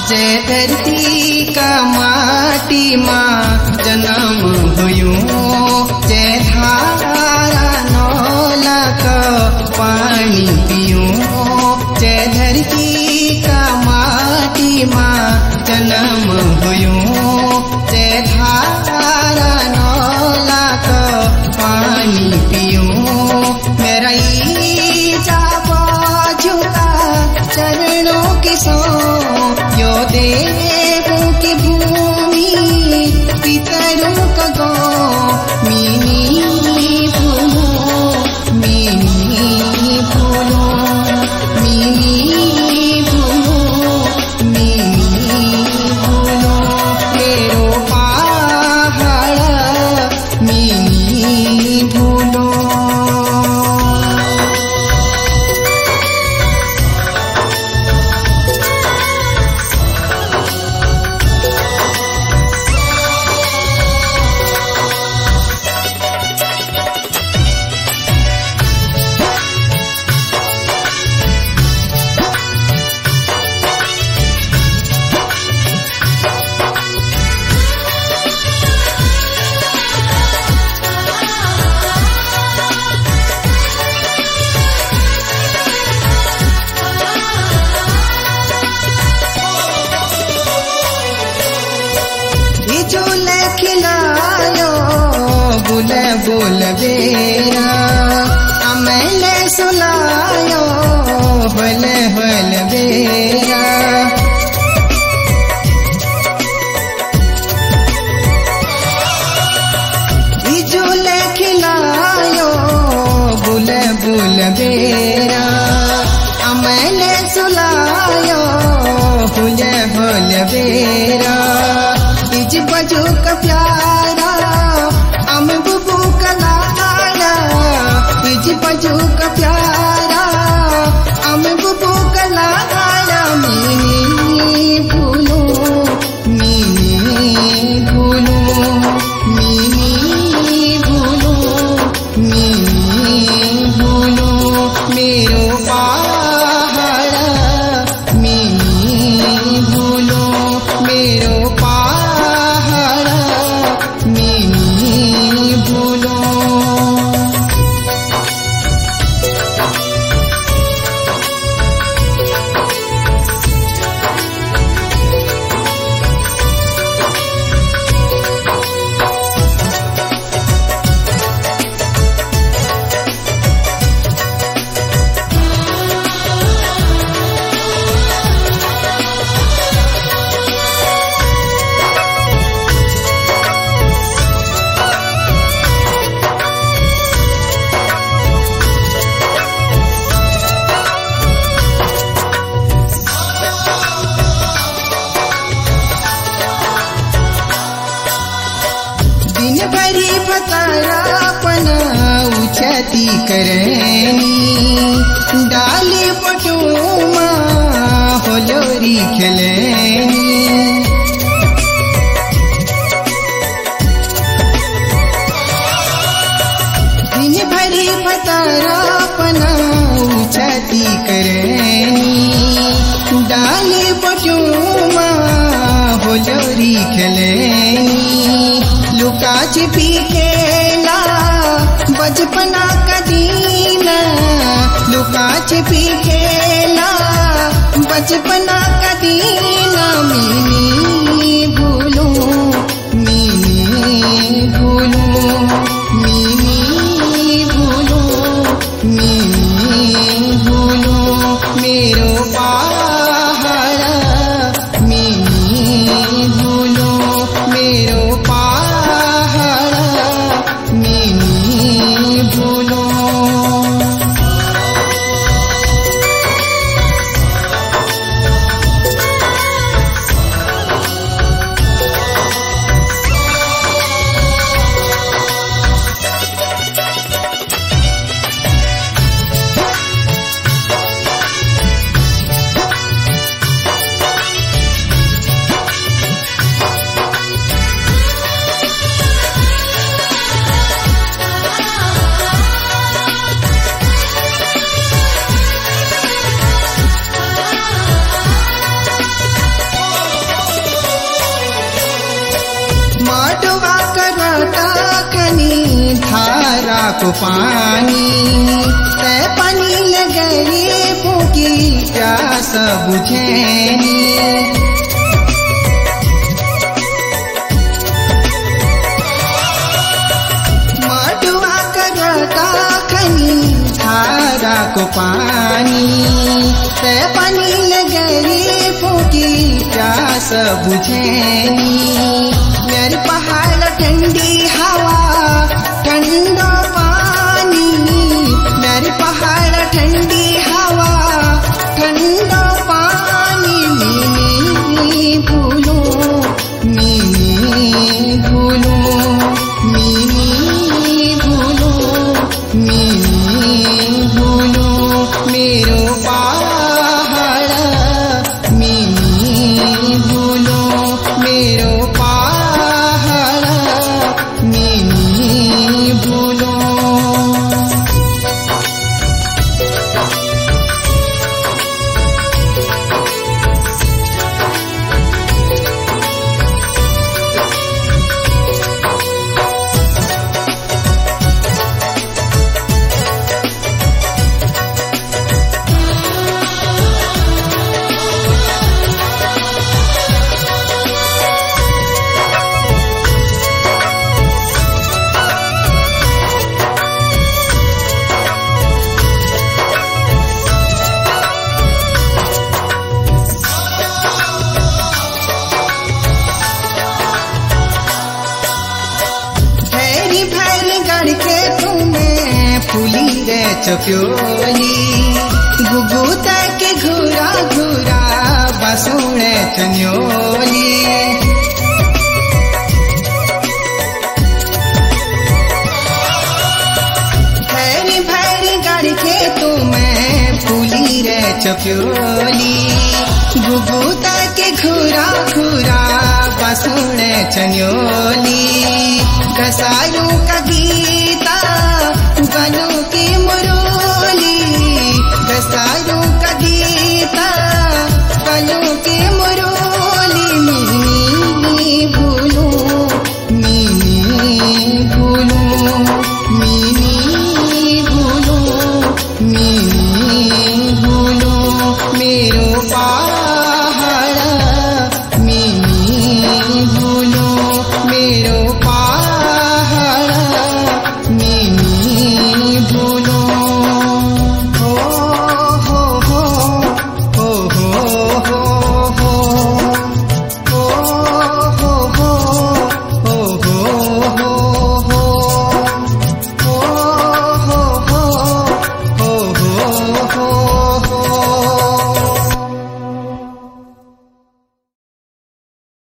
जय धरती का माटी माँ जन्म हुयो, जय धारा नौला का पानी पियो। जय धरती का माटी माँ जन्म हुयो, जय धारा नौला का पानी पियो। मेरा झुका चरणों की सो यो देवों की भूमि पितरों का गो। मीनी भूलो, मीनी भूलो, मीनी भूलो, मीनी भूलो। मेरो पहाड़ मीनी भूलो। खिलायो गुल बोल बेरा, अमले सुलायो बल बल बेरा। झूल खिलायो गुल बोल बेरा, अमले सुलायो गुल बोल बेरा। इज बजू का प्यारा अम बुबू का लाला, इज बजू का प्यारा अम बुबू का लाला। मीनी भूलो, मीनी भूलो, मीनी भूलो, मीनी भूलो। मेरो पहाड़ मीनी भूलो, मेरो मीनी भूलो। दिन भरी फतारापन उछती करनी, डाली पटुमा होलोरी खेलनी। दिन भरी फतारापन उछती करनी, डाली पटुमा होलोरी खेलनी। लुका छिपी खेला बचपना का दिन, लुका छिपी खेला बचपना का दिन। मीनी भूलो, मीनी भूलो, मीनी भूलो, मीनी भूलो। मेरो पहाड़ मीनी भूलो, मेरो मीनी भूलो। को पानी ते पानी लगरी फूकी प्यास बुझेनी मटुआ करता खनी धारा को पानी ते पानी लगरी फूकी प्यास बुझेनी मेरे पहाड़ ठंडी हवा ठंडा पानी मेरे पहाड़ ठंडी हवा ठंडा पानी मीनी भूलो मीनी भूलो मीनी भूलो मीनी भूलो मेरो पहाड़ मीनी भूलो मेरो पहाड़ मीनी भूलो के तुम्हें फूली रे चप्योली गुगुता के घुरा घुरा बसुड़े चन्योली भैरी भैरी गाड़ी के तुम्हें फूली रे चप्योली गुगुता के घुरा घुरा बसुड़े चन्योली घसारू का